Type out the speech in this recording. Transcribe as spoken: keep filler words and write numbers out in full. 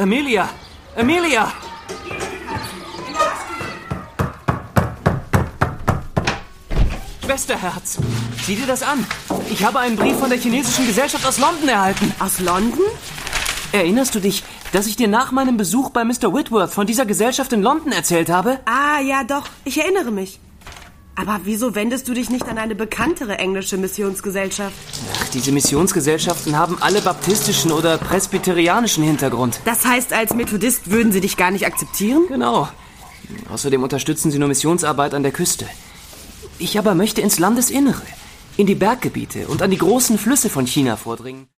Amelia! Amelia! Schwesterherz, sieh dir das an. Ich habe einen Brief von der chinesischen Gesellschaft aus London erhalten. Aus London? Erinnerst du dich, dass ich dir nach meinem Besuch bei Mister Whitworth von dieser Gesellschaft in London erzählt habe? Ah, ja doch, ich erinnere mich. Aber wieso wendest du dich nicht an eine bekanntere englische Missionsgesellschaft? Ach, diese Missionsgesellschaften haben alle baptistischen oder presbyterianischen Hintergrund. Das heißt, als Methodist würden sie dich gar nicht akzeptieren? Genau. Außerdem unterstützen sie nur Missionsarbeit an der Küste. Ich aber möchte ins Landesinnere, in die Berggebiete und an die großen Flüsse von China vordringen.